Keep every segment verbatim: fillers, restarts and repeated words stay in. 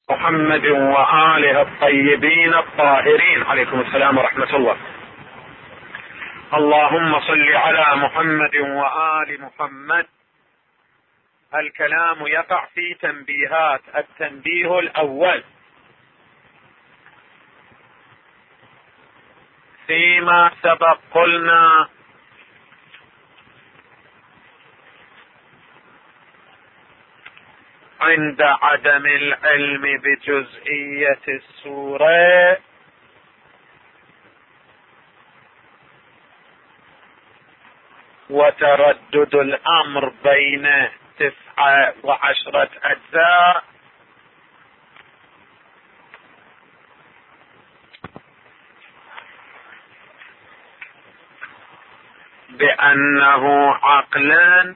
محمد وآله الطيبين الطاهرين. عليكم السلام ورحمة الله. اللهم صل على محمد وآل محمد. الكلام يقع في تنبيهات. التنبيه الأول: فيما سبق قلنا عند عدم العلم بجزئية السورة وتردد الأمر بين تسعة وعشرة أجزاء، بأنه عقلا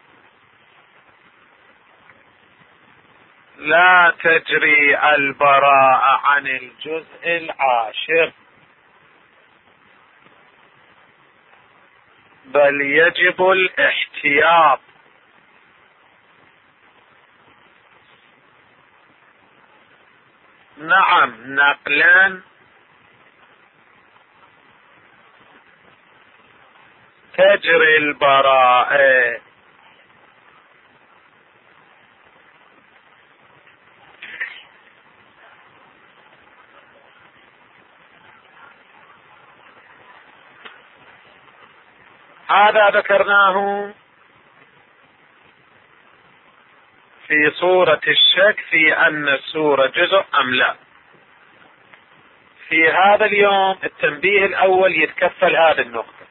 لا تجري البراءة عن الجزء العاشر، بل يجب الاحتياط. نعم، نقلا تجري البراءة. هذا ذكرناه في صورة الشك في أن السورة جزء أم لا. في هذا اليوم التنبيه الأول يتكفل هذه النقطة،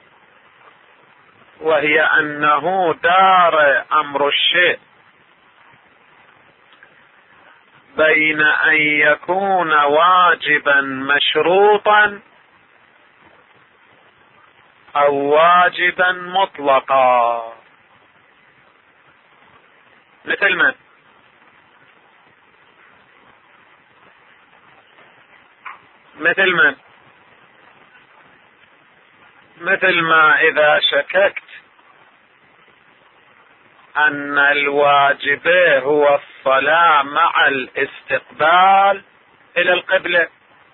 وهي أنه دار أمر الشيء بين أن يكون واجبا مشروطا أو واجبا مطلقا. مثل من؟ مثل من؟ مثل ما إذا شككت أن الواجب هو الصلاة مع الاستقبال إلى القبلة،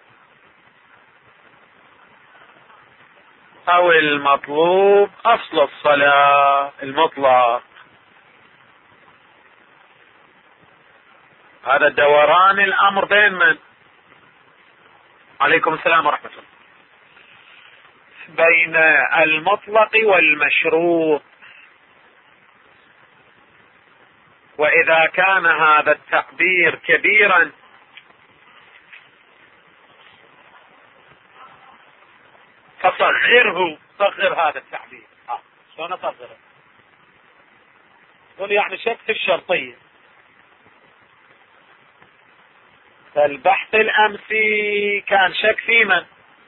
أو المطلوب أصل الصلاة المطلق. هذا دوران الأمر بين من؟ عليكم السلام ورحمة الله. بين المطلق والمشروط. وإذا كان هذا التعبير كبيرا فصغره. صغر هذا التعبير. اه شلون اصغره؟ قل يعني شك في الشرطية. فالبحث الأمسي كان شك في من؟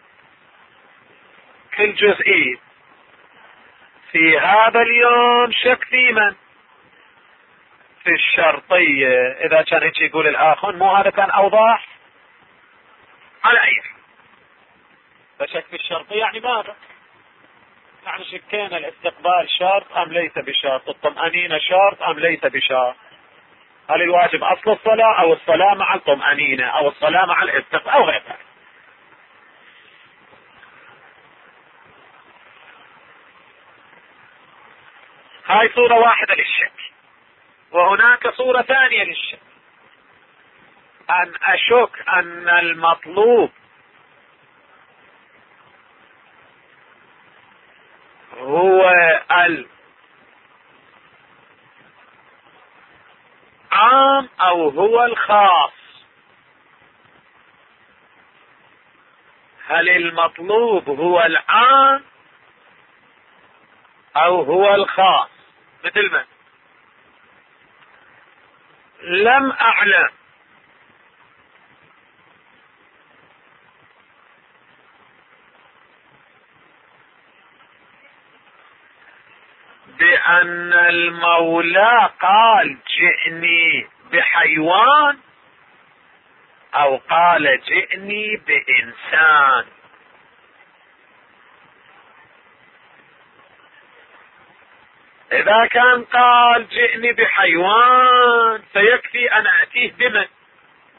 في الجزئية. في هذا اليوم شك في من؟ في الشرطية. إذا كان هيك يقول الآخر مو هذا كان أوضح؟ على أي حال فشك في الشرطية يعني ماذا؟ يعني شكينا الاستقبال شرط أم ليس بشرط، الطمأنينة شرط أم ليس بشرط، هل الواجب أصل الصلاة أو الصلاة مع الطمأنينة أو الصلاة مع الاستقبال أو غير ذلك. هاي صورة واحدة للشك. وهناك صورة ثانية للشك، أن أشك أن المطلوب هو العام أو هو الخاص. هل المطلوب هو العام أو هو الخاص؟ مثل من؟ لم أعلم بأن المولى قال جئني بحيوان أو قال جئني بإنسان. إذا كان قال جئني بحيوان فيكفي أن أتيه بمن؟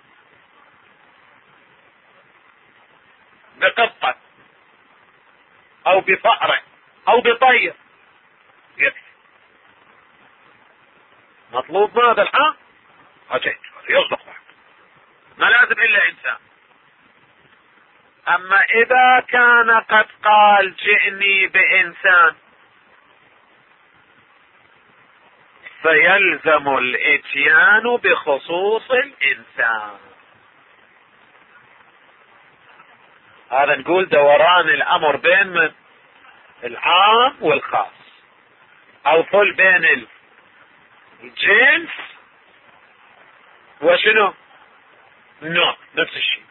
بقطة او بفأرة او بطير يكفي. مطلوب ماذا الآن؟ أجل يصدق ما لازم إلا إنسان. أما إذا كان قد قال جئني بإنسان فيلزم الإتيان بخصوص الإنسان. هذا نقول دوران الأمر بين من العام والخاص، أو فل بين الجنس وشنو نوع، نفس الشيء.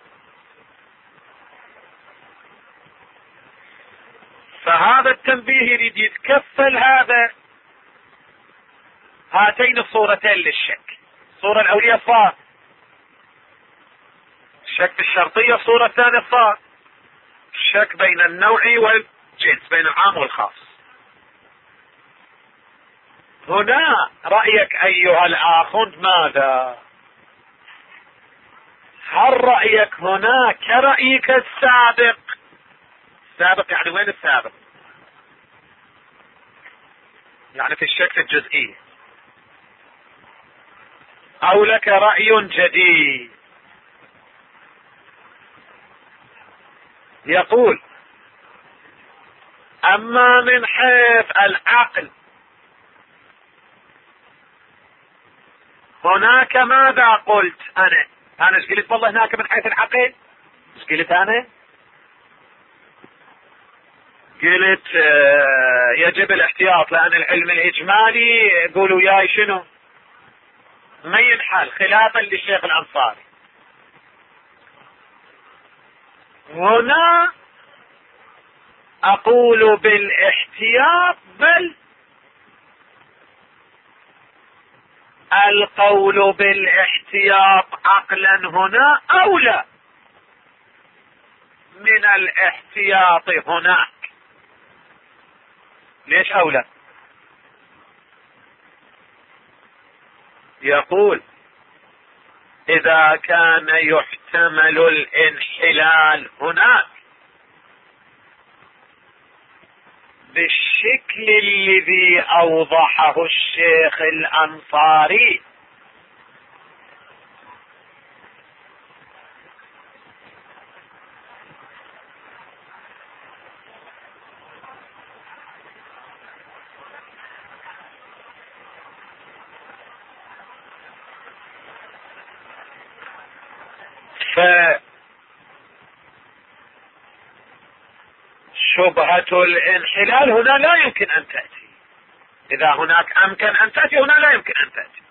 فهذا التنبيه يريد يتكفل هذا هاتين الصورتين للشك. الصورة الأولية صار الشك في الشرطية، الصورة الثانية صار الشك بين النوع والجنس، بين العام والخاص. هنا رأيك أيها الأخ ماذا؟ هل رأيك هنا كرأيك السابق؟ السابق يعني وين السابق؟ يعني في الشك الجزئي، أو لك رأي جديد؟ يقول أما من حيث العقل هناك ماذا قلت أنا؟ أنا ايش قلت والله هناك من حيث العقل؟ ايش قلت أنا؟ قلت آه يجب الاحتياط، لأن العلم الإجمالي يقولوا ياي شنو ما ينحل، خلافا للشيخ الأنصاري. هنا أقول بالاحتياط، بل القول بالاحتياط عقلا هنا أولى من الاحتياط هناك. ليش أولى؟ يقول إذا كان يحتمل الانحلال هناك بالشكل الذي أوضحه الشيخ الأنصاري، فشبهة الانحلال هنا لا يمكن أن تأتي. إذا هناك أمكن أن تأتي، هنا لا يمكن أن تأتي.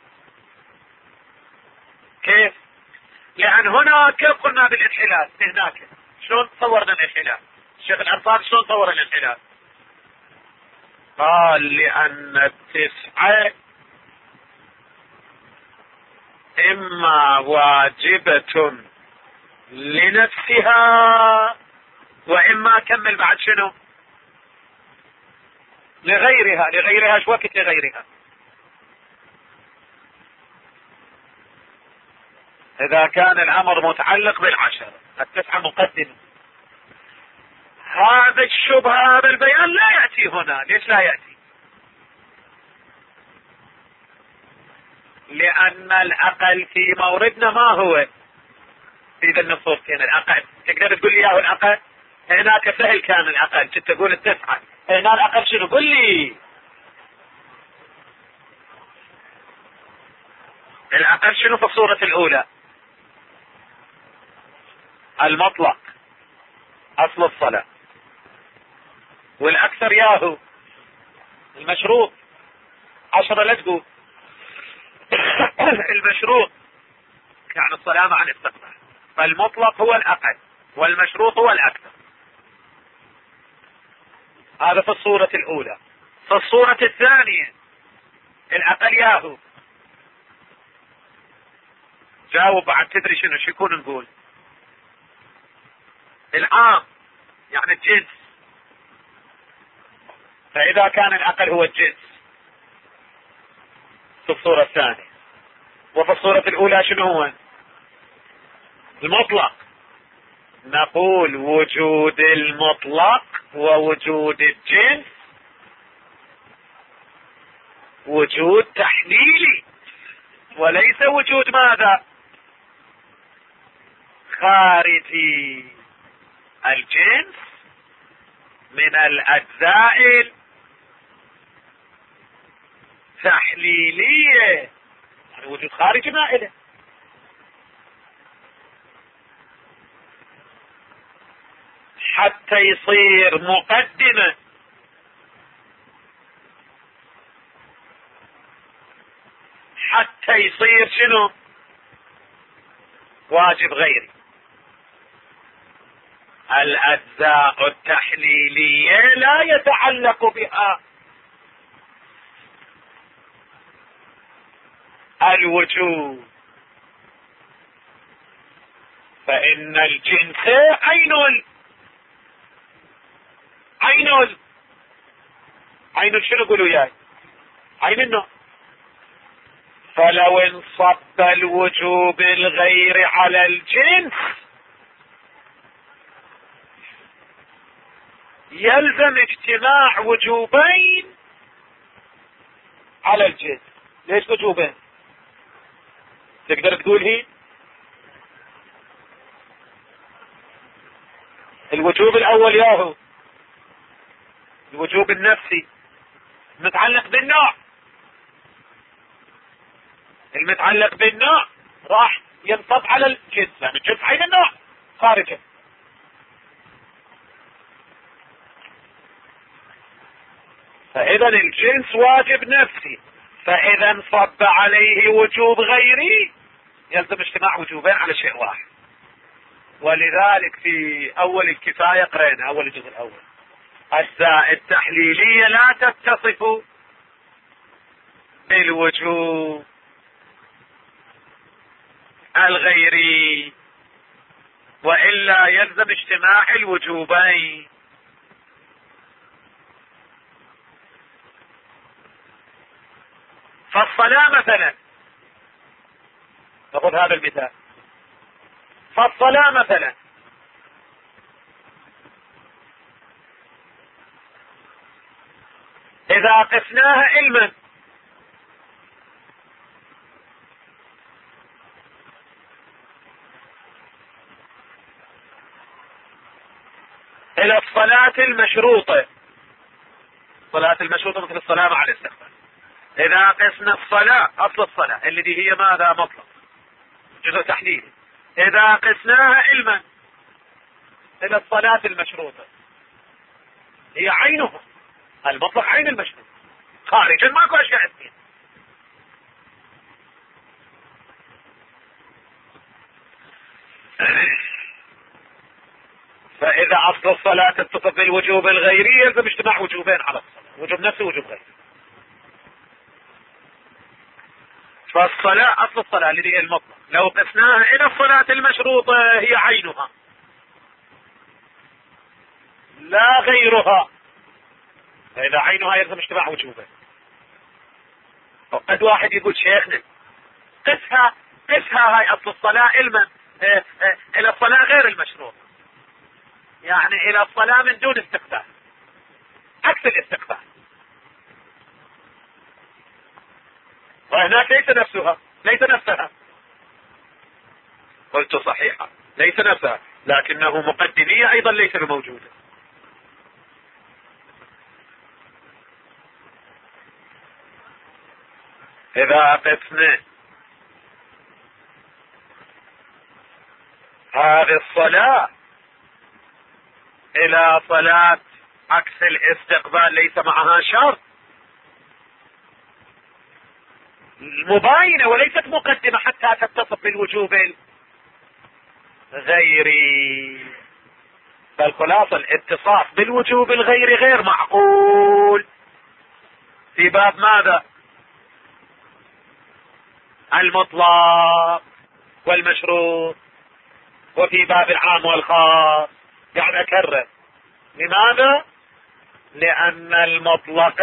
كيف؟ لأن هنا كيف قلنا بالانحلال؟ هناك شلون تصورنا الانحلال؟ الشيخ الأنصاري شلون صور الانحلال؟ قال لأن التسعة إما واجبة لنفسها، وإما كمل بعد شنو لغيرها. لغيرها شو وقت لغيرها؟ إذا كان الأمر متعلق بالعشرة، التسعة مقدمة. هذا الشبهة، هذا البيان لا يأتي هنا. ليش لا يأتي؟ لأن الأقل في موردنا ما هو في ذا النصوصين. الأقل تقدر تقول لي اياه الأقل؟ هناك سهل كان الأقل، كنت تقول التسعة، هنا الأقل شنو؟ قل لي الأقل شنو في الصورة الأولى؟ المطلق أصل الصلاة، والأكثر ياهو المشروط عشرة. لا تقول المشروط يعني الصلاة مع الاستقبال، فالمطلق هو الأقل والمشروط هو الأكثر. هذا في الصورة الأولى. في الصورة الثانية الأقل ياهو. جاوب بعد، تدري شنو شو يكون نقول؟ العام يعني الجنس. فإذا كان الأقل هو الجنس في الصورة الثانية، وفي الصورة الأولى شنو هو؟ المطلق. نقول وجود المطلق ووجود الجنس وجود تحليلي، وليس وجود ماذا؟ خارجي. الجنس من الأجزاء التحليلية، يعني وجود خارجي ما إله. حتى يصير مقدمة حتى يصير شنو؟ واجب غيري. الأجزاء التحليلية لا يتعلق بها الوجود، فإن الجنس عين ال... عين ال... عين شنو قولوا ياي؟ عين النوع. فلو انصب الوجوب الغير على الجنس يلزم اجتماع وجوبين على الجنس. ليش وجوبين؟ تقدر تقول هي الوجوب الاول ياهو الوجوب النفسي متعلق بالنوع، المتعلق بالنوع راح ينصب على الجنس، لان الجنس عين النوع خارجه. فاذا الجنس واجب نفسي، فاذا انصب عليه وجوب غيري يلزم اجتماع وجوبين على شيء واحد. ولذلك في اول الكفاية قرينا اول الجزء الاول الأجزاء التحليلية لا تتصف بالوجوب الغيري، وإلا يلزم اجتماع الوجوبين. فالصلاة مثلا، نأخذ هذا المثال، فالصلاة مثلا إذا قسناها علما إلى الصلاة المشروطة، الصلاة المشروطة مثل الصلاة مع الاستقبال، إذا قسنا الصلاة أصل الصلاة التي هي ماذا؟ مطلق جزء تحليلي، إذا قسناها علما إلى الصلاة المشروطة هي عينها المطلق، عين المشروط خارجا ماكو أشياء اثنين. فإذا أصل الصلاة تتصف بالوجوب الغيري يلزم اجتماع وجوبين على الصلاة، وجوب نفسي ووجوب غيري. فالصلاة أصل الصلاة اللي هي المطلق لو قسناها إلى الصلاة المشروطة هي عينها لا غيرها، فإذا عينها يلزم اجتماع وجوبين. وقد واحد يقول شيخنا قسها قسها هاي أصل الصلاة علما اه اه إلى الصلاة غير المشروط، يعني إلى الصلاة من دون استقبال، عكس الاستقبال، وهناك ليس نفسها ليس نفسها. قلت صحيحة ليس نفسها، لكنه مقدمية أيضا ليس بموجودة. إذا قسنا هذه الصلاة إلى صلاة عكس الاستقبال ليس معها شرط، مباينة وليست مقدمة حتى تتصف بالوجوب الغيري. فالخلاصة الاتصاف بالوجوب الغيري غير معقول في باب ماذا؟ المطلق والمشروط، وفي باب العام والخاص. قاعد اكرر لماذا؟ لان المطلق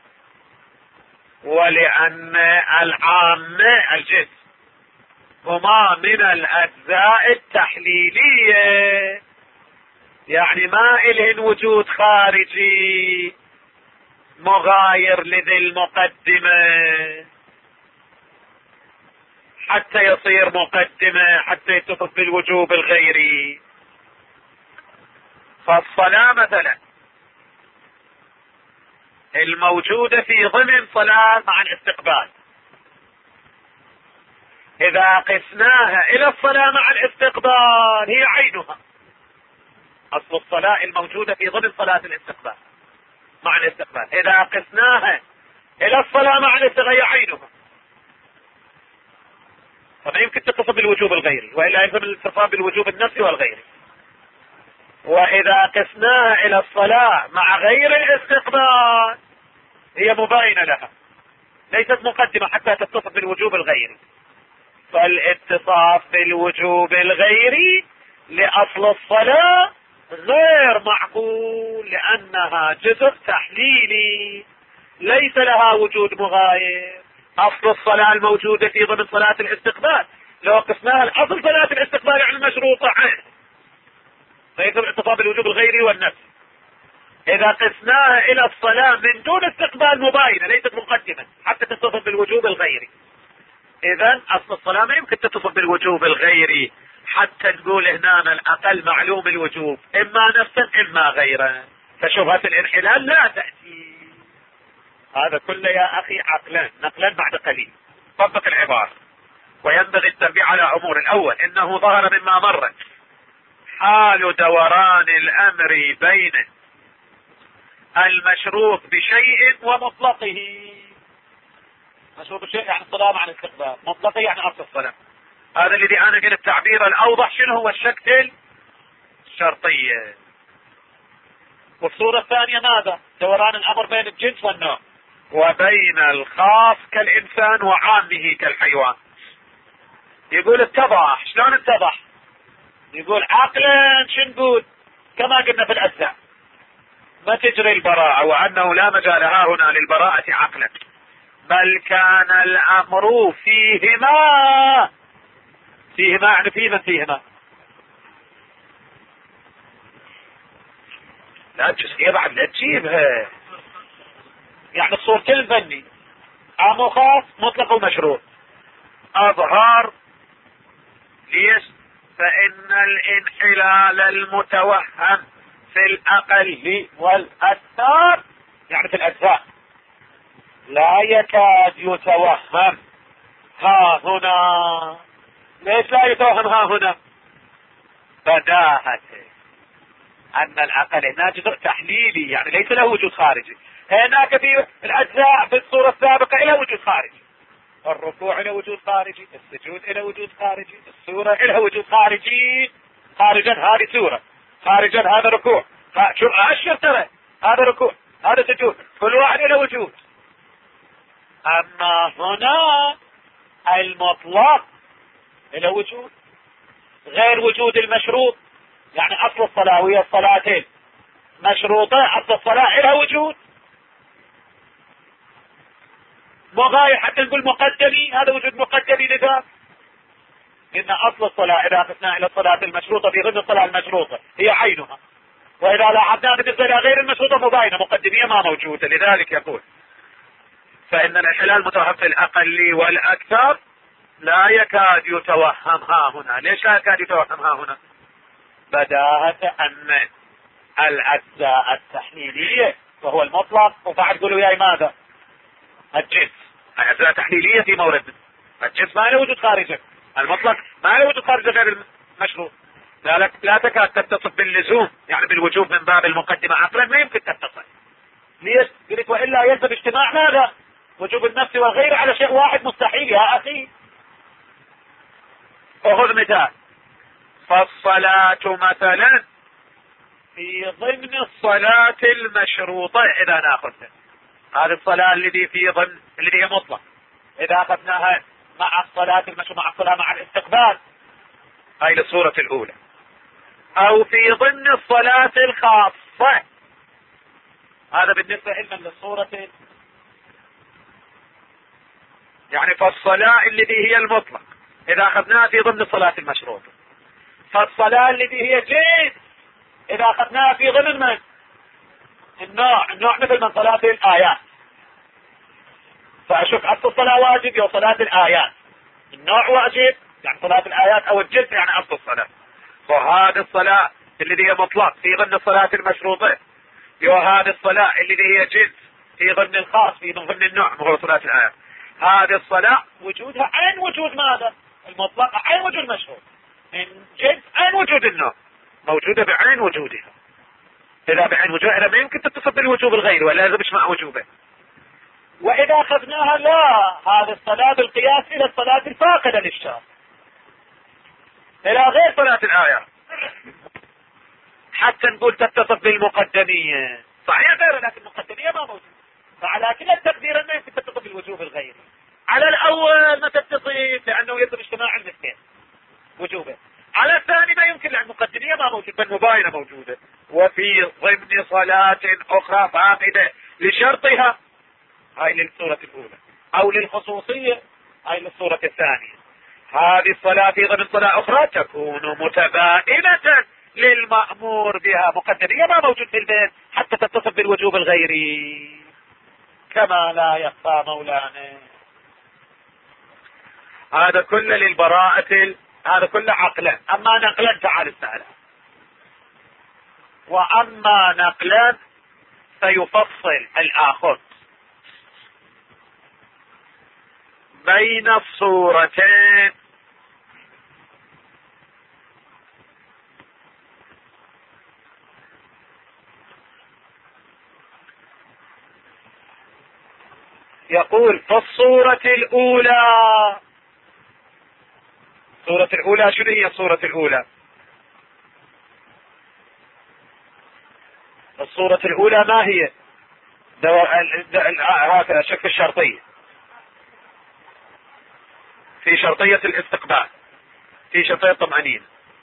ولان العام الجنس هما من الاجزاء التحليلية يعني ما إلهن وجود خارجي مغاير لذي المقدمة حتى يصير مقدمة حتى يتصف بالوجوب الغيري. فالصلاة مثلا الموجودة في ضمن صلاة مع الاستقبال، إذا قسناها إلى الصلاة مع الاستقبال هي عينها. أصل الصلاة الموجودة في ضمن صلاة الاستقبال مع الاستقبال، إذا قسناها إلى الصلاة مع الاستقبال هي عينها، فما يمكن تتصف بالوجوب الغيري، وإلا يلزم الاتصاف بالوجوب النفسي والغيري. وإذا قسناها إلى الصلاة مع غير الاستقبال هي مباينة لها، ليست مقدمة حتى تتصف بالوجوب الغيري. فالاتصاف بالوجوب الغيري لأصل الصلاة غير معقول، لأنها جزء تحليلي ليس لها وجود مغاير. أصل الصلاة الموجودة في ضمن صلاة الاستقبال لو قسناها الأصل صلاة الاستقبال عن المشروطة عين، فيجب الاتصاف بالوجوب الغيري والنفسي. إذا قسناها إلى الصلاة من دون استقبال مباينة ليست مقدمة حتى تتصف بالوجوب الغيري. إذن أصل الصلاة ما يمكن تتصف بالوجوب الغيري حتى تقول هنا الأقل معلوم الوجوب إما نفسا إما غيرا، فشبهة الانحلال لا تأتي. هذا كله يا أخي عقلا نقلا بعد قليل. طبق العبارة. وينبغي التنبيه على أمور. الأول إنه ظهر مما مرت حال دوران الأمر بين المشروط بشيء ومطلقه. مشروط بشيء يعني الصلاة مع الاستقبال، مطلقه يعني أصل الصلاة. هذا الذي أنا قلت التعبير الأوضح شنو هو الشكل الشرطية. والصورة الثانية ماذا؟ دوران الأمر بين الجنس والنوع وبين الخاص كالإنسان وعامه كالحيوان. يقول اتضح. شلون اتضح؟ يقول عقلا شو نقول؟ كما قلنا في الأجزاء ما تجري البراءة، وأنه لا مجال ها هنا للبراءة عقلا، بل كان الأمر فيهما. فيهما يعني في من فيهما؟ لا الجزئية بعد لا تجيبها، يعني الصورتين الفني عام وخاص مطلق ومشروط. أظهر. ليش؟ فإن الانحلال المتوهم في الأقل والأكثر يعني في الأجزاء لا يكاد يتوهم ها هنا. ليش لا يتوهم ها هنا؟ بداهة أن الأقل هنا جزء تحليلي يعني ليس له وجود خارجي. هناك في الأجزاء في الصورة السابقة له وجود خارجي، الركوع له وجود خارجي، السجود له وجود خارجي، السورة له وجود خارجي. خارجا هذه سورة، خارجا هذا ركوع، شو أشر ترى هذا ركوع هذا سجود، كل واحد له وجود. أما هنا المطلق له وجود غير وجود المشروط، يعني أصل الصلاة وهي الصلاتين مشروطة، أصل الصلاة لها وجود مغاير حتى نقول مقدمي، هذا وجود مقدمي لذا. إن أصل الصلاة إذا أخذنا إلى الصلاة المشروطة في ضمن الصلاة المشروطة هي عينها، وإذا لاحظنا بالنسبة إلى غير المشروطة مباينة مقدمية ما موجودة. لذلك يقول فإن الانحلال متوهم في الأقل والأكثر لا يكاد يتوهم ها هنا. ليش لا يكاد يتوهم ها هنا؟ بداهة أن الأجزاء التحليلية وهو المطلق، وبعد قولوا ياي ماذا؟ الجنس. الأجزاء التحليلية في مورد الجنس ما له وجود خارجه، المطلق ما له وجود خارجه غير المشروط. لا, لا تكاد تتصف باللزوم يعني بالوجوب من باب المقدمة عقلا ما يمكن تتصف. ليش؟ قلت وإلا يلزم اجتماع ماذا؟ وجوب النفس والغير على شيء واحد مستحيل يا أخي. أخذ مثال. فالصلاة مثلا في ضمن الصلاة المشروطة إذا نأخذها، هذه الصلاة التي في ضمن التي هي مطلق، إذا أخذناها مع الصلاة المشروطة مع الصلاة مع الاستقبال هاي للصورة الأولى، أو في ضمن الصلاة الخاصة هذا بالنسبة لنا للصورة يعني. فالصلاة التي هي المطلق إذا أخذناها في ضمن الصلاة المشروطة، فالصلاة التي هي جنس اذا اخذناها في ضمن من النوع النوع مثل من صلاة الآيات، فاشك اصل الصلاة واجب يا صلاة الآيات، النوع واجب يعني صلاة الآيات او الجزء يعني اصل الصلاة. وهذه الصلاة اللي هي مطلق في ضمن الصلاة المشروطة، وهذه الصلاة اللي هي جزء في ضمن الخاص في ضمن النوع مو صلاة الآيات. هذه الصلاة وجودها عين وجود ماذا؟ المطلق عين وجود مشروط، جزء عين وجود النوع، موجودة بعين وجودها. إذا بعين وجودها ما يمكن تتصل بالوجوب الغير ولا لازم مع وجوبه. وإذا أخذناها لا، هذه الصلاة بالقياس إلى الصلاة الفاقدة للشرط، إلى غير صلاة الآية، حتى نقول تتصل بالمقدمية صحيح غير، لكن المقدمية ما موجود، فعلى كلا التقدير ما يمكن تتصل بالوجوب الغيري. على الأول ما تتصل لأنه يجب اجتماع المثلين وجوبه، على الثاني ما يمكن لأن المقدمية ما موجود بل مباينة موجودة. وفي ضمن صلاة أخرى فاقدة لشرطها، هاي للصورة الأولى، أو للخصوصية هاي للصورة الثانية. هذه الصلاة في ضمن صلاة أخرى تكون متباينة للمأمور بها، مقدمية ما موجود في البيت حتى تتصل بالوجوب الغيري كما لا يخفى مولانا. هذا كله للبراءة ال... هذا كله عقلا. أما نقلا تعال السهلة، وأما نقلا سيفصل الآخر بين الصورتين يقول في الصورة الأولى. الصورة الأولى شنو هي الصورة الأولى؟ الصورة الأولى ما هي؟ هكذا شك الشرطية، في شرطية الاستقبال، في شرطية الطمأنينة،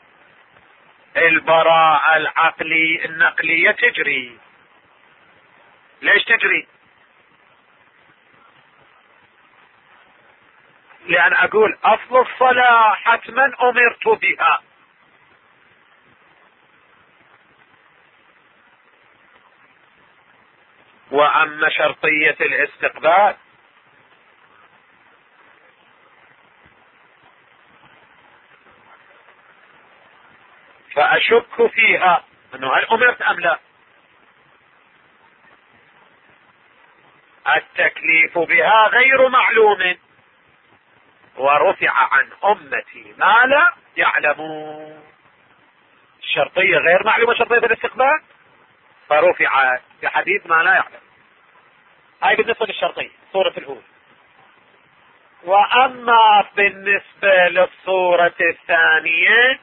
البراءة العقلي النقلية تجري. ليش تجري؟ لأن أقول أصل الصلاة حتما أمرت بها، وأما شرطية الاستقبال فأشك فيها أنه هل أمرت أم لا. التكليف بها غير معلوم، ورفع عن أمتي ما لا يعلمون. الشرطية غير معلومة شرطية الاستقبال، فرفع في حديث ما لا يعلم. هاي بالنسبة للشرطية صورة الأولى. وأما بالنسبة للصورة الثانية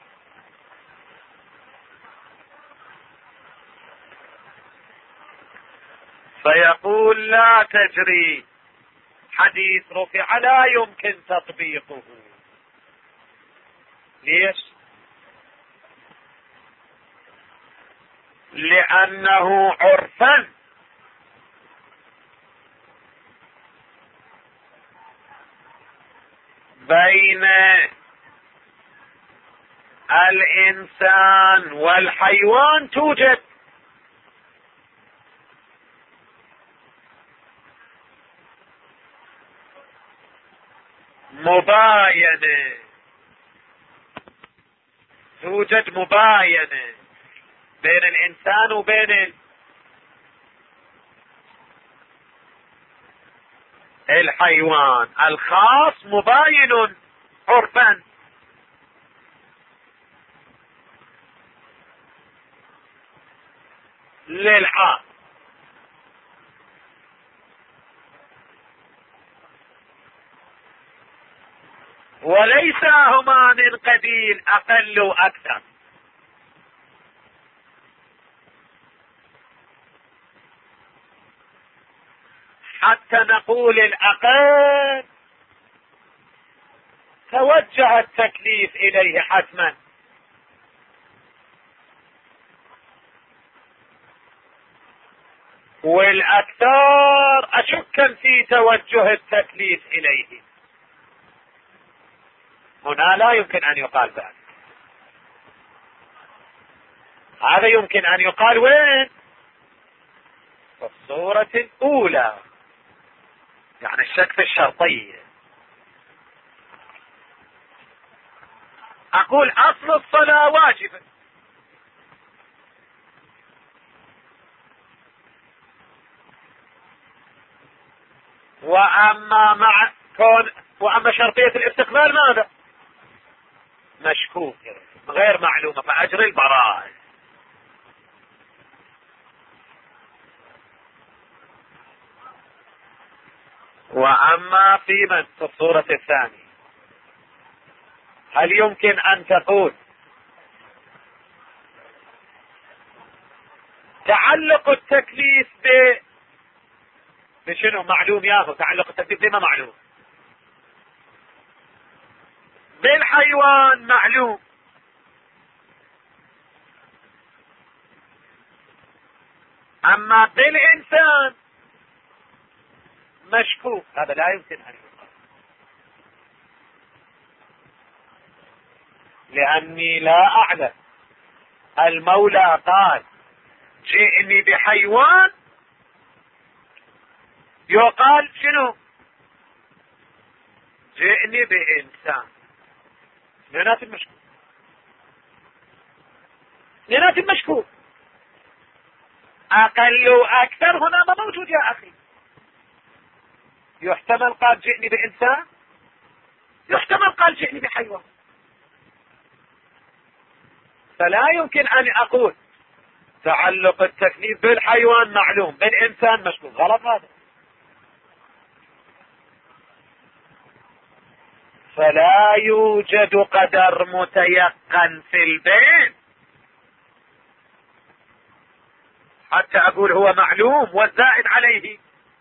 فيقول لا تجري، حديث رفع لا يمكن تطبيقه. ليش؟ لأنه عرفا بين الإنسان والحيوان توجد مباينة، توجد مباينة بين الإنسان وبين الحيوان. الخاص مباين عرفا، للعام، وليس هما من قبيل أقل وأكثر. حتى نقول الأقل توجه التكليف إليه حتما، والأكثر أشك في توجه التكليف إليه. هنا لا يمكن أن يقال ذلك. هذا يمكن ان يقال وين؟ في الصورة الاولى، يعني الشك في الشرطية. اقول اصل الصلاة واجبة، واما مع كون واما شرطية الاستقبال ماذا؟ مشكوك غير معلومة، فاجري البراءة. واما في من في الصورة الثانية، هل يمكن ان تقول تعلق التكليف ب بشنو معلوم؟ ياهو تعلق التكليف بما معلوم، بالحيوان معلوم، اما بالانسان مشكوك. هذا لا يمكن ان يقال، لاني لا اعلم. المولى قال جئني بحيوان، يقال شنو؟ جئني بانسان. اثنينات المشكوك، اثنينات المشكوك، اقل واكثر هنا ما موجود يا اخي. يحتمل قال جئني بانسان، يحتمل قال جئني بحيوان، فلا يمكن ان اقول تعلق التكليف بالحيوان معلوم بالانسان مشكوك. غلط هذا. فلا يوجد قدر متيقن في البين حتى اقول هو معلوم والزائد عليه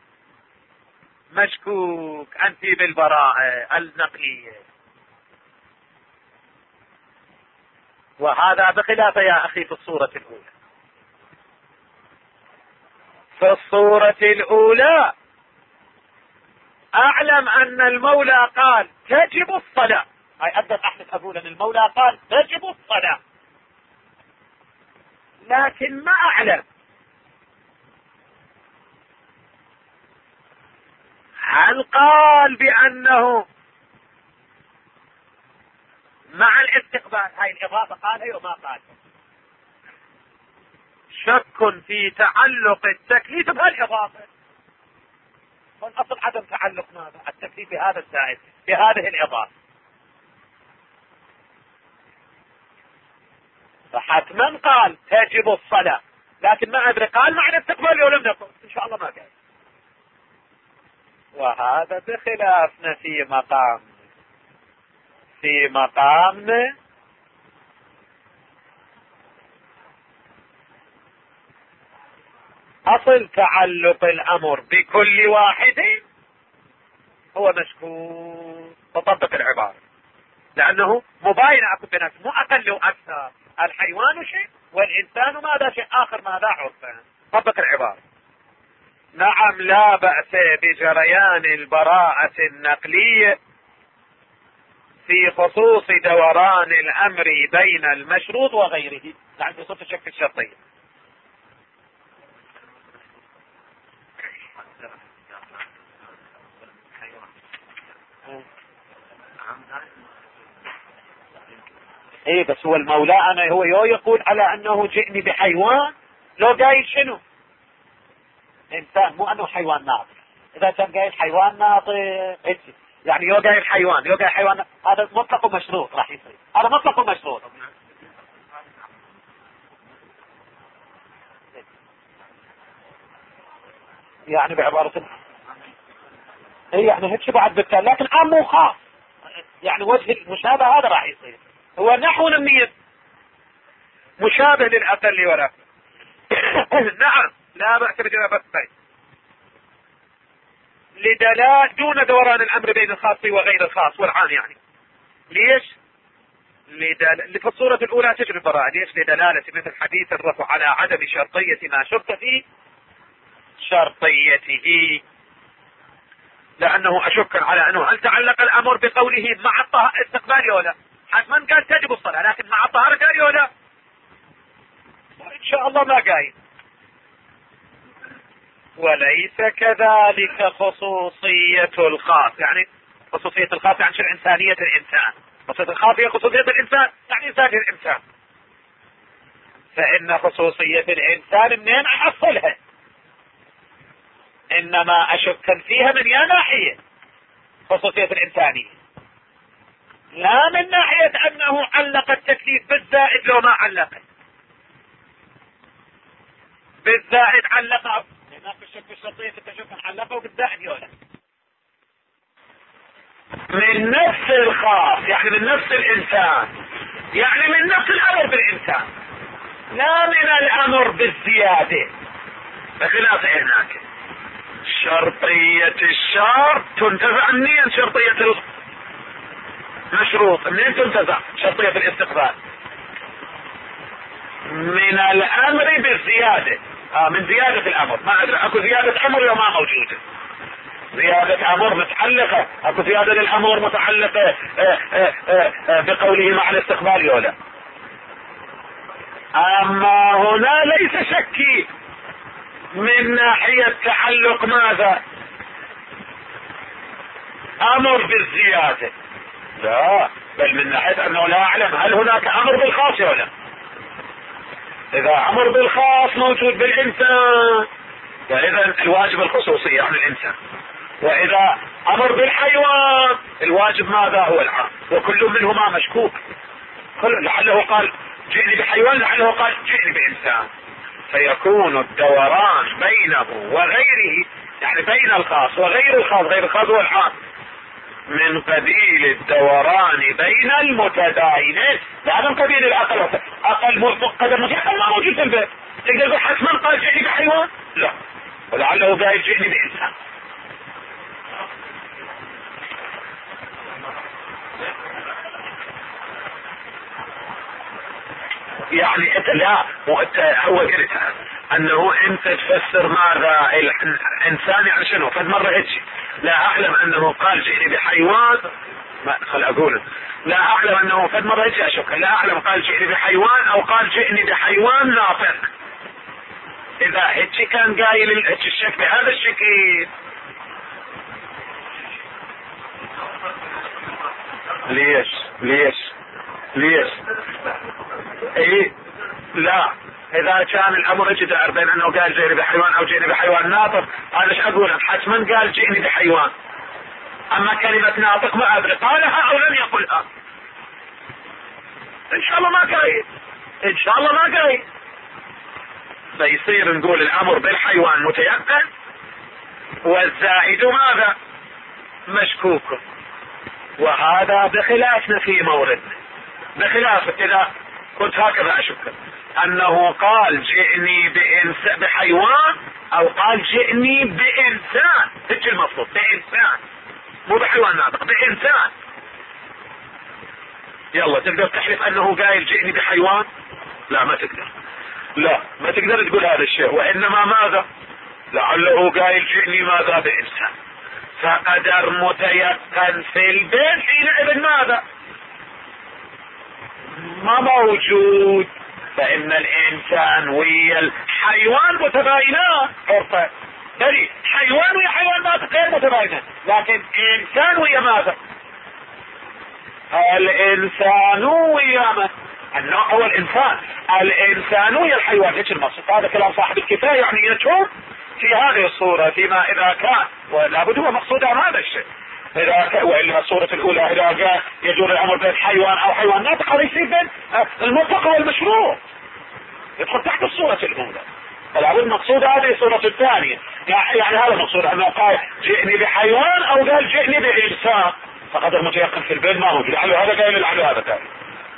مشكوك. انت بالبراءة النقلية، وهذا بخلاف يا اخي في الصورة الاولى. في الصورة الاولى اعلم ان المولى قال تجب الصلاة، هاي اقدر احمد اقول ان المولى قال تجب الصلاة، لكن ما اعلم هل قال بانه مع الاستقبال. هاي الاضافة قال هي وما قال. شك في تعلق التكليف بهالاضافة، والاصل عدم تعلق ماذا؟ التكليف بهذا الزائد بهذه الاضافة. فحتما قال تجب الصلاة، لكن ما ادري قال مع الاستقبال او لم يقل، ان شاء الله ما قال. وهذا بخلافنا في مقام في مقامنا اصل تعلق الامر بكل واحد هو مشكوك، وطبق العبارة لانه مباينة اكو بنفس مو اقل واكثر. الحيوان شيء والانسان ماذا شيء اخر ماذا عرفا. طبق العبارة. نعم لا بأس بجريان البراءة النقلية في خصوص دوران الامر بين المشروط وغيره، يعني في صفة الشك الشرطية. ايه بس هو المولى انا هو يو يقول على انه جئني بحيوان، لو قايل شنو انسان مو انه حيوان ناطق. اذا كان قايل حيوان ناطق يعني يو قايل حيوان يو قايل حيوان، هذا مطلق ومشروط راح يصير. هذا مطلق ومشروط يعني بعبارة ايه يعني هيك بعد بالتالي، لكن عام مو خاص يعني وجه المشابه هذا راح يصير. هو نحو لمية مشابه للأقل والأكثر. نعم لا بأس بجواب الطيب لدلال دون دوران الأمر بين الخاص وغير الخاص والعام. يعني ليش؟ لدل... في الصورة الأولى تجري البراءة. ليش؟ لدلالة مثل حديث الرفع على عدم شرطية ما شرط في شرطيته، لأنه أشك على أنه هل تعلق الأمر بقوله مع الطهارة استقبال ولا لا. حتما قال تجب الصلاة، لكن مع الطهارة قال ولا شاء الله ما قايل. وليس كذلك خصوصية الخاص، يعني خصوصية الخاص يعني شنو؟ إنسانية الإنسان. خصوصية الخاص هي خصوصية الإنسان، يعني إنسانية الإنسان. فإن خصوصية الإنسان منين أحصلها؟ إنما أشك فيها من يا ناحية خصوصية الإنسانية، لا من ناحية أنه علق التكليف بالزائد لو ما علقه بالزائد علقه. هناك الشك الشرطية تشك علقه بالزائد يولا من نفس الخاص، يعني من نفس الإنسان، يعني من نفس الأمر بالإنسان، لا من الأمر بالزيادة. بخلاف هناك شرطية الشرط تنتزع منين؟ شرطية المشروط منين تنتزع؟ شرطية الاستقبال من الأمر بالزيادة. آه من زيادة الأمر. ما أدري أكو زيادة أمر وما موجودة. زيادة أمر متعلقة، أكو زيادة للأمر متعلقة آه آه آه آه بقوله مع الاستقبال ولا. أما هنا ليس شكي من ناحية تعلق ماذا؟ أمر بالزيادة، لا، بل من ناحية أنه لا أعلم هل هناك أمر بالخاص ولا. إذا أمر بالخاص موجود بالإنسان فإذا الواجب الخصوصية عن الإنسان، وإذا أمر بالحيوان الواجب ماذا؟ هو العام، وكل منهما مشكوك. لعله قال جئني بحيوان، لعله قال جئني بإنسان، فيكون الدوران بينه وغيره، يعني بين الخاص وغير الخاص، غير الخاص هو العام، من قبيل الدوران بين المتداينين. هذا من قبيل العقل. أقل قدر مجحل ما موجود في البيت، تقدر تقول حتما قال جئني بحيوان؟ لا، ولعله قال جئني بإنسان. يعني انت لا، وانت هو قلت انه انت تفسر ماذا الانسان يعني شنو؟ فد مرة هيك لا اعلم انه قال جئني بحيوان، ما خل اقول لا اعلم انه فد مرة هيك اشك، لا اعلم قال جئني بحيوان او قال جئني بحيوان ناطق. اذا هيك كان قايل الشك بهذا الشكل، ليش ليش ليش ايه لا، اذا كان الامر يجدر بين انه قال جئني بحيوان او جئني بحيوان ناطق، هذا ايش اقول؟ حتما قال جئني بحيوان. اما كلمة ناطق ما ادري قالها او لم يقلها، ان شاء الله ما قايل، ان شاء الله ما قايل. فيصير نقول الامر بالحيوان متيقن والزائد ماذا؟ مشكوك. وهذا بخلافنا في موردنا، بخلاف اذا كنت هكذا اشك انه قال جئني بإنس بحيوان او قال جئني بإنسان، هيك المفروض بإنسان، مو بحيوان ناطق، بإنسان. يلا تقدر تحلف انه قايل جئني بحيوان؟ لا ما تقدر، لا ما تقدر تقول هذا الشيء. وانما ماذا؟ لعله قايل جئني ماذا؟ بإنسان. فقدر متيقن في البيت حينئذ ماذا؟ ما موجود. فإن الإنسان ويا الحيوان متباينان، فرق بلي حيوان ويا حيوان ناطق غير متباينان، لكن إنسان ويا ماذا؟ الإنسان ويا من؟ النوع هو الإنسان، الإنسان ويا الحيوان، هيك المقصود. هذا كلام صاحب الكفاية، يعني يتوب في هذه الصورة فيما إذا كان، ولابد هو مقصود عن هذا الشيء إذا كان، وإلا الصورة الأولى إذا جاء يجور الأمر بين حيوان أو حيوان ناطق، هذا يصير بين المطلق والمشروع، يدخل تحت الصورة الأولى. فلابد مقصود هذه الصورة الثانية، يعني هذا مقصود أنه قال جئني بحيوان أو قال جئني بإنسان، فقدر متيقن في البيت ما موجود، لعله هذا قايل لعله هذا قايل.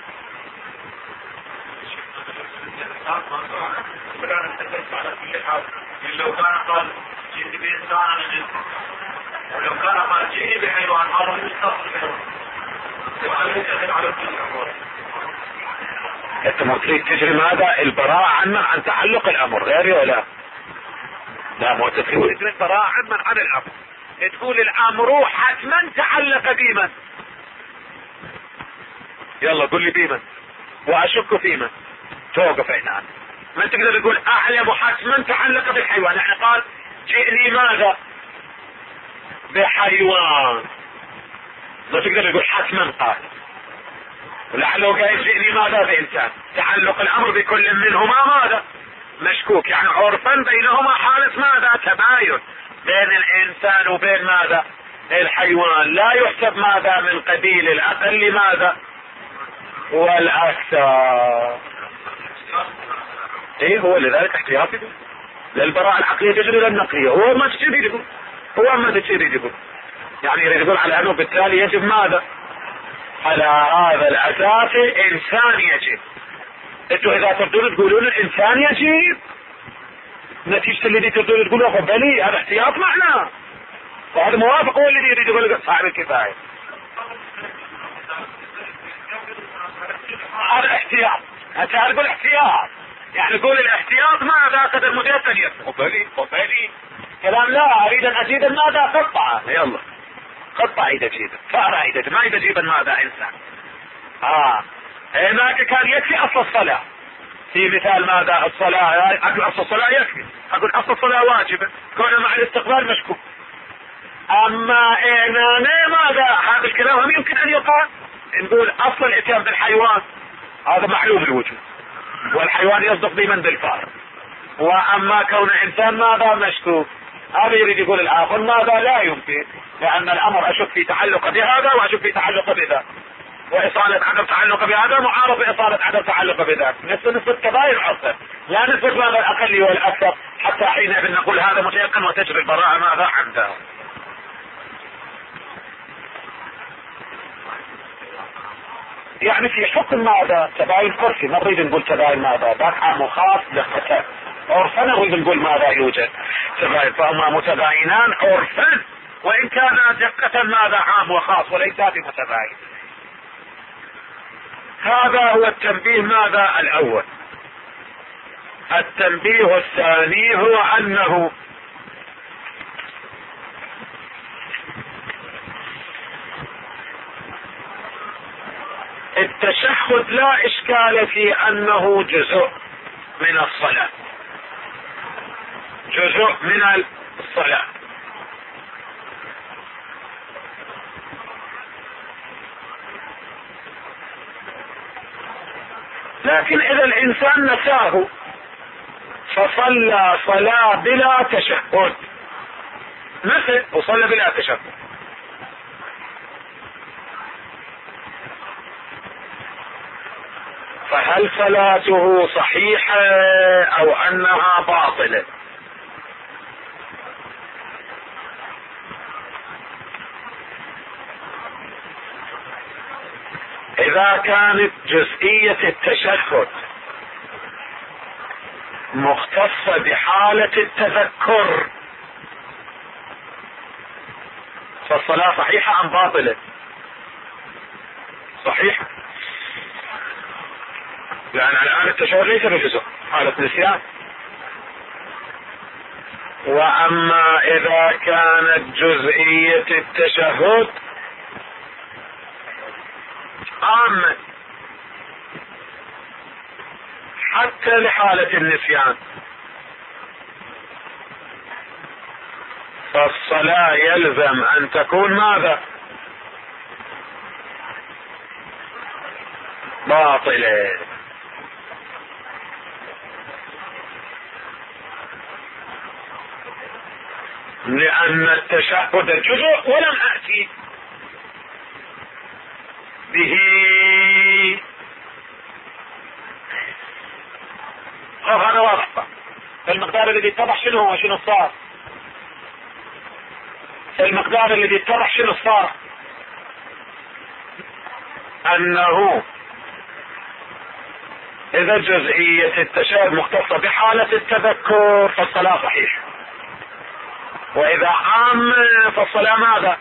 لو كان قال جئني بإنسان أنا ولو كان قال جئني بحيوان أمر مستقبل وأنا يتأخذ على كل الأمور. انت ما تريد تجري ماذا؟ البراءة عن عن تعلق الأمر غيري ولا لا؟ مو تجري البراءة عن عن الأمر، تقول الأمر حتما تعلق بمن؟ يلا قل لي بمن وأشك في من، توقف هنا ما تقدر تقول اعلم حتما تعلق بالحيوان، يعني قال جئني ماذا بحيوان، ما تقدر تقول حتما قال، لعله قال جئني ماذا بإنسان، تعلق الامر بكل منهما ماذا مشكوك، يعني عرفا بينهما حالة ماذا تباين بين الانسان وبين ماذا الحيوان، لا يحسب ماذا من قبيل الاقل ماذا والاكثر. ايه هو لذلك احتياطي للبراءة العقلية تجري للنقلية، هو ما تجري يقول هو ما تجري يقول يعني يريد يقول على انه بالتالي يجب ماذا على هذا الاساس انسان يجب. انتوا اذا تردون تقولون الانسان يجب، نتيجة الذي تردون تقولوا بلي هذا احتياط معنا، وهذا موافق هو الذي يريد يقول صاحب الكفاية. هذا احتياط، هتعرفوا الاحتياط يعني قول الاحتياط ماذا قدر مجدد يفهم بلي وبلي كلام، لا اريد ان ازيد ماذا قطعه، يلا قطع اذا جيدا فأرى اذا ما اذا جيبا ماذا انسان. اه هناك كان يكفي اصل الصلاة في مثال ماذا الصلاة، اقول اصل الصلاة يكفي، اقول اصل الصلاة واجبة كون مع الاستقبال مشكوك. اما انا ماذا هذا الكلام هم يمكن ان يقال نقول اصل الاتيان بالحيوان هذا معلوم الوجود، والحيوان يصدق بمن بالفار، واما كون انسان ماذا مشكوك، هذا يريد يقول الاخر ماذا لا يمكن، لان الامر اشك في تعلق بهذا واشك في تعلق بذاك، واصالة عدم تعلق بهذا معارض باصالة عدم تعلق بذاك، نسبة نسبة كبائر عصر لا نسبة ماذا الاقل والاكثر، حتى حينئذ نقول هذا متيقن وتجري البراءة ماذا عنده. يعني في حكم ماذا تباين كرسي، ما نريد نقول تباين ماذا ذاك عام وخاص للقتال، عرفا نريد نقول ماذا يوجد تباين، فهما متباينان عرفا وان كان دقة ماذا عام وخاص وليس بمتباين. هذا هو التنبيه ماذا الاول. التنبيه الثاني هو انه التشهد لا اشكال في انه جزء من الصلاة، جزء من الصلاة، لكن اذا الانسان نساه فصلى صلاة بلا تشهد، نسي وصلى بلا تشهد، فهل صلاته صحيحة او انها باطلة؟ اذا كانت جزئية التشهد مختصة بحالة التذكر فالصلاة صحيحة ام باطلة؟ صحيحة، لان الان التشهد ليس بجزء، حالة نسيان. واما اذا كانت جزئية التشهد عامة حتى لحالة النسيان فالصلاة يلزم ان تكون ماذا باطلة، لان التشهد جزء ولم اتي به. هذا واضح، المقدار الذي اتضح شنو هو شنو صار، المقدار الذي اتضح شنو صار انه اذا جزئية التشهد مختصة بحالة التذكر فالصلاة صحيحة، واذا عام فالصلاة ماذا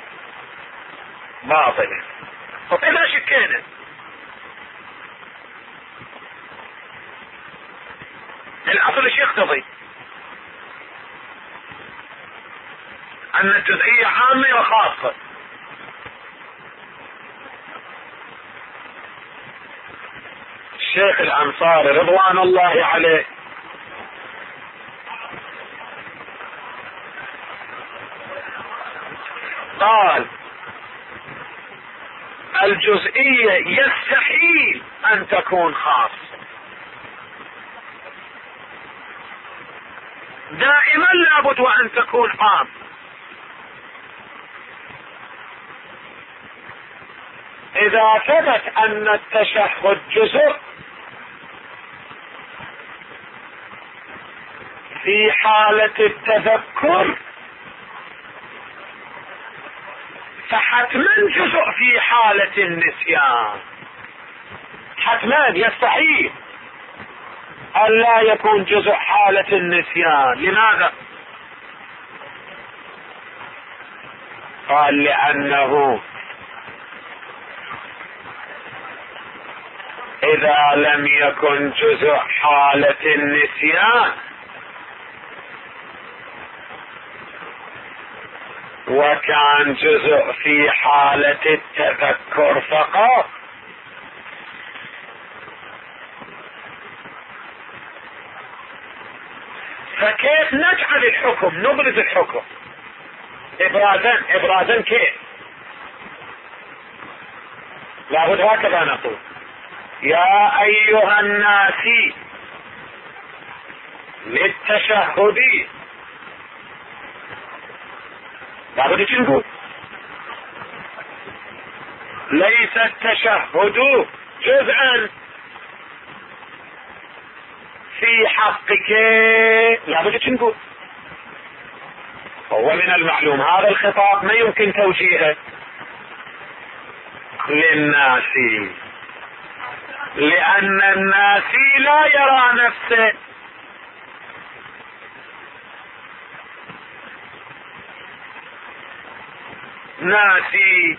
باطلة. فإذا شكينا الاصل ايش يقتضي؟ ان الجزئية عامة وخاصة، الشيخ الأنصاري رضوان الله عليه قال الجزئية يستحيل أن تكون خاصة، دائما لابد وأن تكون عام. إذا ثبت أن التشهد جزء في حالة التذكر فحتما جزء في حالة النسيان، حتما يستحيل أن لا يكون جزء حالة النسيان. لماذا؟ قال لأنه إذا لم يكن جزء حالة النسيان وكان جزء في حالة التذكر فقط فكيف نجعل الحكم، نبرز الحكم ابرازا ابرازا كيف؟ لابد هكذا نقول: يا ايها الناس للتشهد، لابد تنقول ليس التشهد جزءا في حقك، لابد تنقول. هو من المعلوم هذا الخطاب ما يمكن توجيهه للناس، لأن الناس لا يرى نفسه ناسي،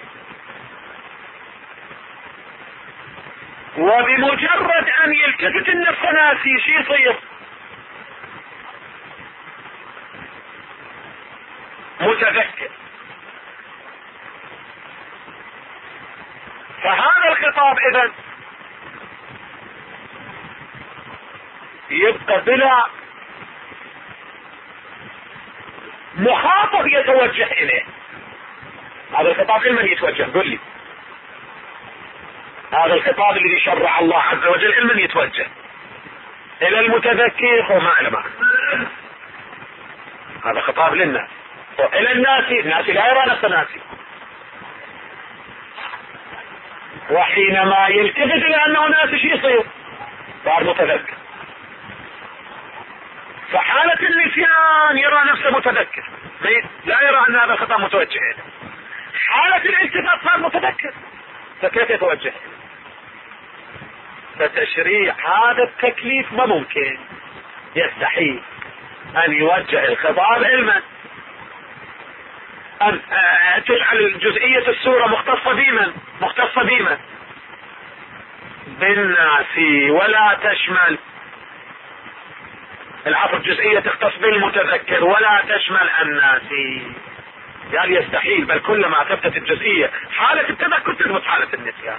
وبمجرد أن يلتفت النفس ناسي شي يصير؟ متذكر. فهذا الخطاب إذن يبقى بلا مخاطب يتوجه إليه. هذا الخطاب لمن يتوجه؟ قل لي. هذا الخطاب الذي شرع الله عز وجل لمن يتوجه؟ إلى المتذكر وما علمه. هذا خطاب للناس. وإلى الناس، الناس لا يرى نفسه ناسي، وحينما يلتفت إلى أنه ناسي شيء يصير؟ صار متذكر. فحالة النسيان يرى نفسه متذكر، لا يرى أن هذا الخطاب متوجه إليه. حالة الالتفات صار متذكر، فكيف يتوجه؟ فتشريع هذا التكليف ما ممكن، يستحيل أن يوجه الخطاب علما، أن تجعل الجزئية السورة مختصة بمن؟ مختصة بمن؟ بالناس، ولا تشمل العفو الجزئية تختص بالمتذكر ولا تشمل الناس. يعني يستحيل، بل كلما ثبتت الجزئية حالة التذكر تثبت حالة النسيان.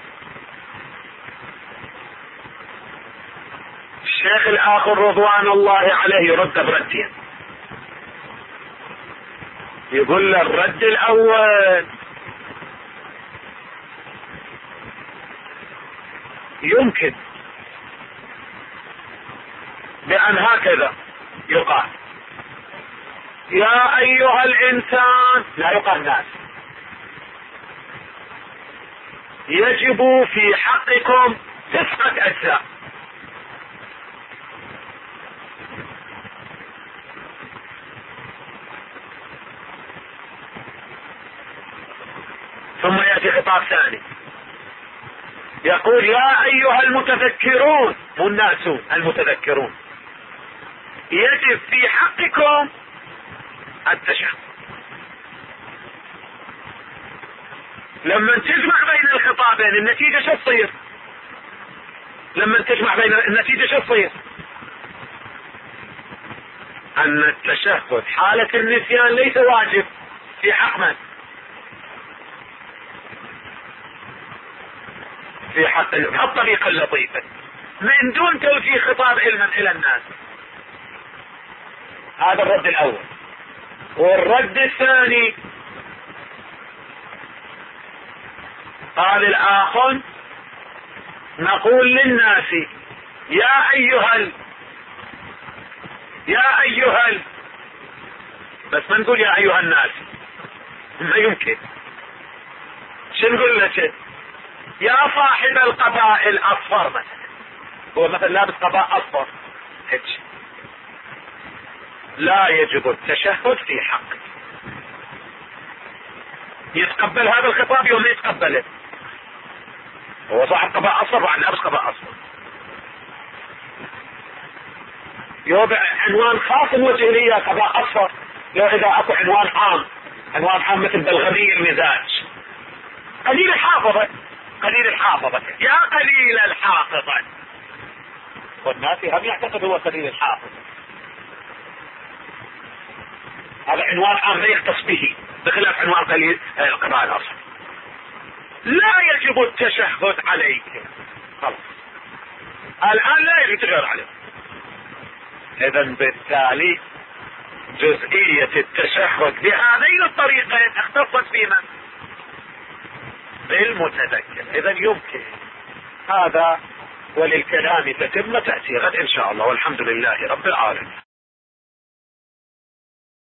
الشيخ الآخر رضوان الله عليه يرد بردين، يقول له الرد الأول يمكن بأن هكذا يقال: يا أيها الإنسان، لا يقال ناس، يجب في حقكم تسعة أجزاء، ثم يأتي خطاب ثاني يقول: يا أيها المتذكرون، مو الناسون، المتذكرون، يجب في حقكم التشهد. لما تجمع بين الخطابين النتيجة شو تصير؟ لما تجمع بين النتيجة شو تصير؟ أن التشهد حالة النسيان ليس واجب في حق من؟ في حق الطريقة اللطيفة من دون توجيه خطاب علما الى الناس. هذا الرد الاول. والرد الثاني قال الاخر نقول للناس يا ايها ال... يا ايها ال... بس ما نقول يا ايها الناس، ما يمكن. شو نقول لك؟ يا صاحب القباء الاصفر مثلا، هو مثلا لابس قباء اصفر هيك، لا يجب التشهد في حقه. يتقبل هذا الخطاب يوم يتقبله، هو صاحب قباء اصفر وعن لابس قباء اصفر، يوضع عنوان خاص موجه لي قباء اصفر. لو اذا اكو عنوان عام، عنوان عام مثل بلغمي المزاج، قليل الحافظة، قليل الحافظة، يا قليل الحافظة، والناس هم يعتقد هو قليل الحافظة. هذا عنوان عام لا يختص به، بخلاف عنوان قليل القباء الاصفر. لا يجب التشهد عليك، خلاص الان لا يجب التشهد عليك. اذا بالتالي جزئية التشهد بهذين الطريقين اختصت بمن؟ بالمتذكر. اذا يمكن هذا، وللكلام تتم تأتي غد ان شاء الله، والحمد لله رب العالمين.